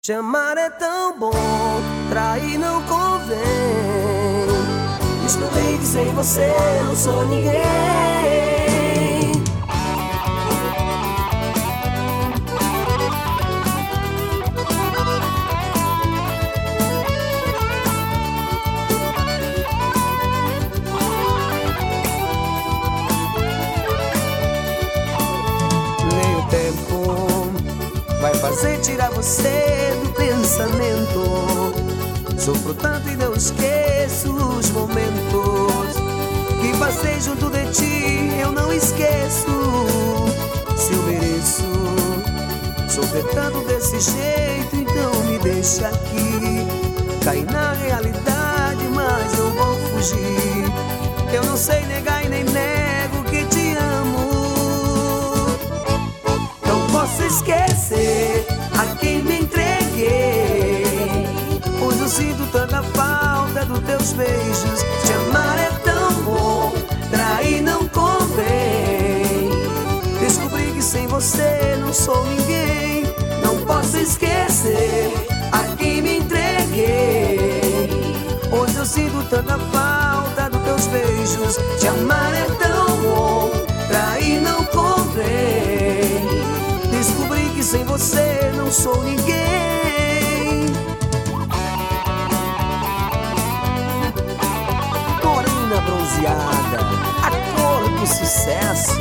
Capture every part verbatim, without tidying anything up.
Te amar é tão bom, trair não convém. Descobri que sem você não sou ninguém. Nem o tempo vai fazer tirar você do pensamento. Sofro tanto e não esqueço os momentos que passei junto de ti, eu não esqueço. Se eu mereço sofrer tanto desse jeito, então me deixa aqui. Caí na realidade, mas eu vou fugir. Eu não sei negar e nem nego que te amo. Não posso esquecer a quem me entreguei, pois eu sinto tanta falta dos teus beijos. Te amar é tão bom, trair não convém. Descobri que sem você não sou ninguém. Não posso esquecer a quem me entreguei, pois eu sinto tanta falta dos teus beijos. Te amar é tão bom, trair não convém. Descobri que sem você não sou ninguém. Morena bronzeada, a cor do sucesso.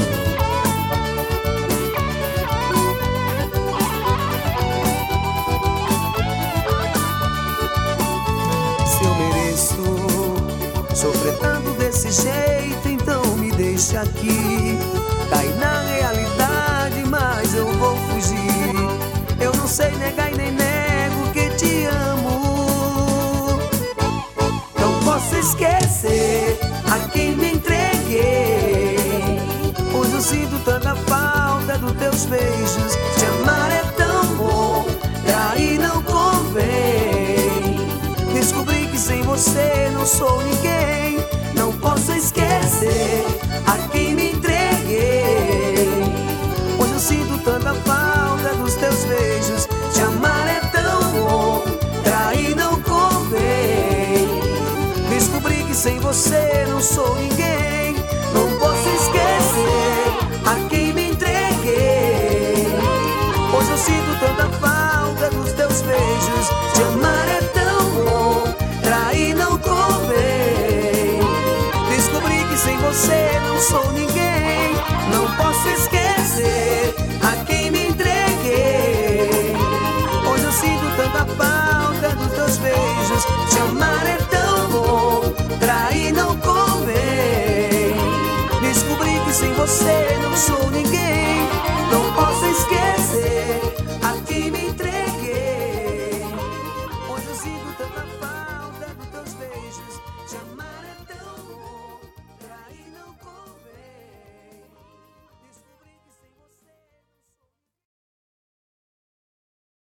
Se eu mereço sofrer tanto desse jeito, então me deixa aqui. Caí na realidade, mas eu vou fugir. Eu não sei negar e nem nego que te amo. Não posso esquecer a quem me entreguei, pois eu sinto tanta falta dos teus beijos. Te amar é tão bom, trair não convém. Descobri que sem você não sou ninguém. Não posso esquecer a quem me entreguei, pois eu sinto tanta falta dos teus beijos. Te amar é tão bom, trair não convém. Descobri que sem você não sou ninguém. Não posso esquecer a quem me entreguei, pois eu sinto tanta falta dos teus beijos. Te amar é tão bom, trair não convém. Descobri que sem você não sou ninguém. Não posso esquecer a quem me entreguei, pois eu sinto tanta falta dos teus beijos. Te amar é